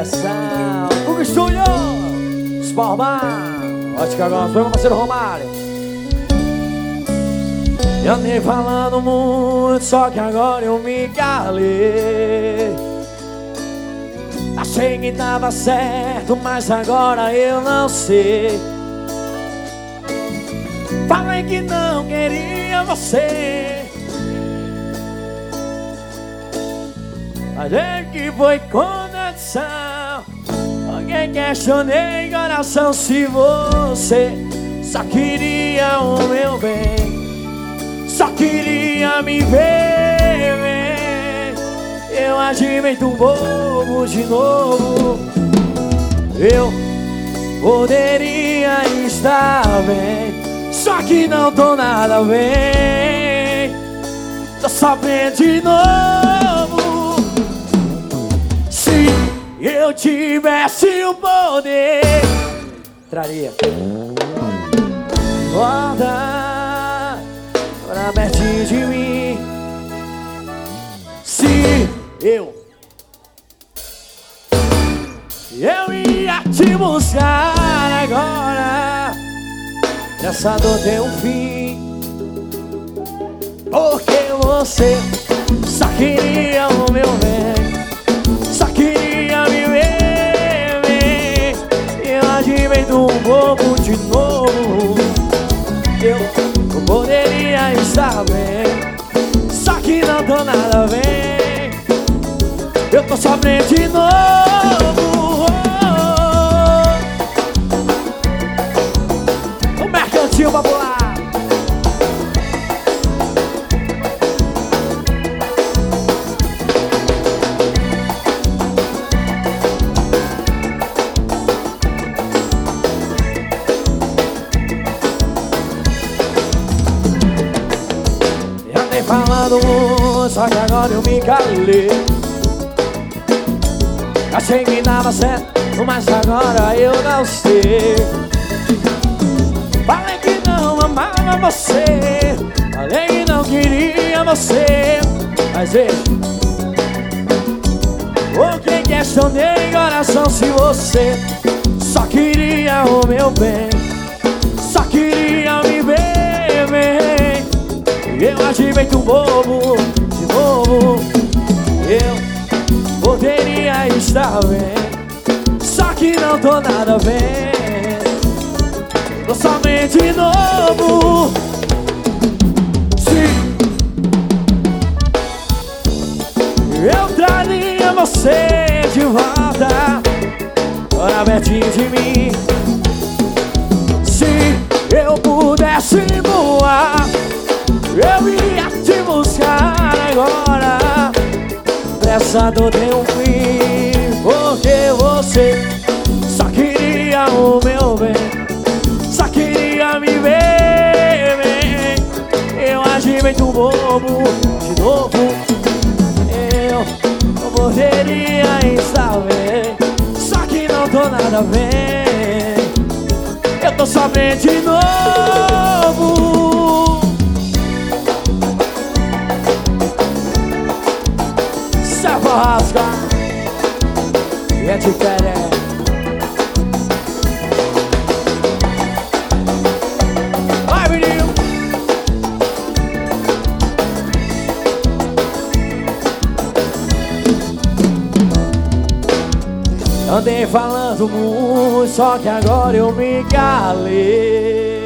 coração. Google Studio, Sportman, Ótica Gomes, foi meu parceiro Romário. Eu andei falando muito, só que agora eu me calei. Achei que tava certo, mas agora eu não sei. Falei que não queria você, mas é que foi conexão. Alguém questionei coração se você só queria o meu bem, só queria me ver bem. Eu agi feito bobo de novo. Eu poderia estar bem, só que não tô nada bem. Tô sofrendo de novo. Se eu tivesse o poder, traria volta pra perto de mim. Se eu ia te buscar agora, essa dor tem um fim, porque você só queria o meu bem, só queria me ver bem. Eu agi feito um bobo de novo. Eu poderia estar bem, só que não tô nada bem. Eu tô sofrendo de novo. O mercantil popular. Eu andei falando muito, só que agora eu me calei. Achei que dava certo, mas agora eu não sei. Falei que não amava você, falei que não queria você, mas veja, o que questionei coração se você só queria o meu bem, só queria me ver bem. Eu agi feito bobo de novo. Eu poderia estar bem, só que não tô nada bem. Tô somente de novo. Sim, eu traria você de volta para pertinho de mim. Se eu pudesse voar, eu iria te buscar agora. Essa dor tem um fim, porque você só queria o meu bem, só queria me ver bem. Eu agi feito bobo de novo. Eu poderia estar bem, só que não tô nada bem. Eu tô sofrendo de novo. Rasga e é diferente. Vai, menino. Andei falando muito, só que agora eu me calei.